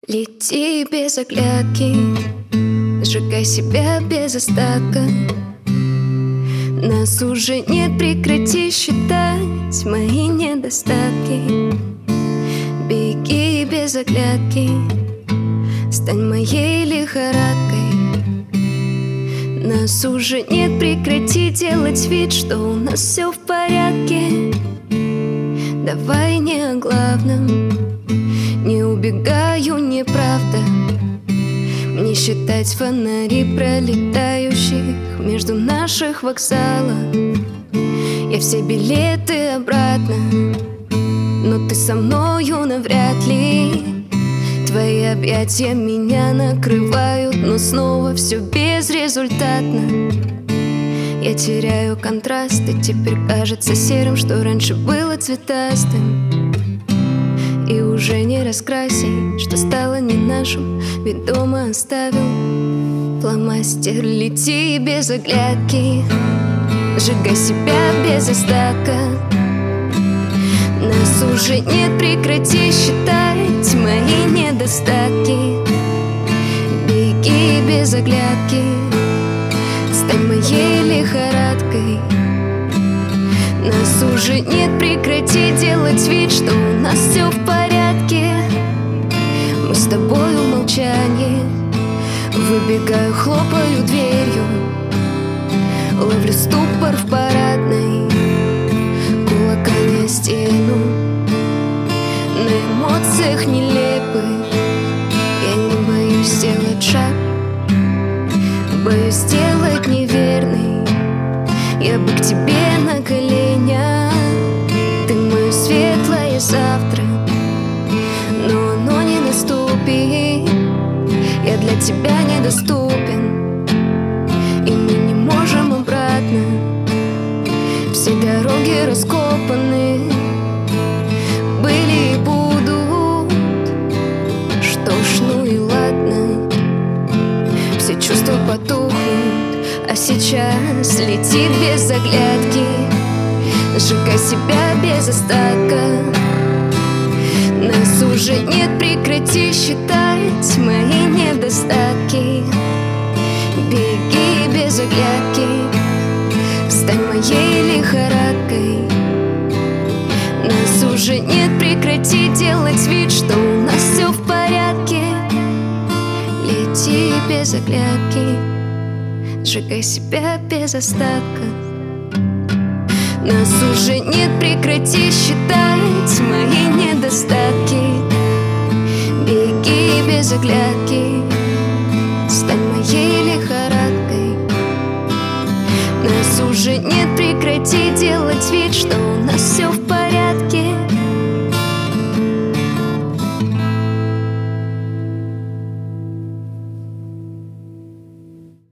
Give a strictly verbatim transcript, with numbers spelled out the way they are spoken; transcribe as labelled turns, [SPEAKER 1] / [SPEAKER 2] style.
[SPEAKER 1] Лети без оглядки, сжигай себя без остатка. Нас уже нет, прекрати считать мои недостатки. Беги без оглядки, стань моей лихорадкой. Нас уже нет, прекрати делать вид, что у нас все в порядке. Давай не о главном, не убегаю, неправда. Мне считать фонари пролетающих между наших вокзалов. Я все билеты обратно, но ты со мною навряд ли. Твои объятия меня накрывают, но снова все безрезультатно. Я теряю контраст, и теперь кажется серым, что раньше было цветастым. И уже не раскрасей, что стало не нашим, ведь дома оставил фломастер. Лети без оглядки, сжигай себя без остатка. Нас уже нет, прекрати считать мои недостатки. Беги без оглядки, стань моей лихорадкой. Нас уже нет, прекрати делать вид, что у нас все в порядке. Мы с тобой в молчании, выбегаю, хлопаю дверью, ловлю ступор в парадной, кулаками о стену. На эмоциях нелепых я не боюсь сделать шаг, боюсь сделать неверный. Я бы к тебе на коленях, ты мое светлое завтра, но оно не наступит. Я для тебя недоступен, и мы не можем обратно. Все дороги раскопаны, были и будут. Что ж, ну и ладно, все чувства потухнут. А сейчас лети без оглядки, сжигай себя без остатка. Нас уже нет, прекрати считать мои недостатки. Беги без оглядки, стань моей лихорадкой. Нас уже нет, прекрати делать вид, что у нас все в порядке. Лети без оглядки, сжигай себя без остатка. Нас уже нет, прекрати считать мои недостатки. Беги без оглядки, стань моей лихорадкой. Нас уже нет, прекрати делать вид, что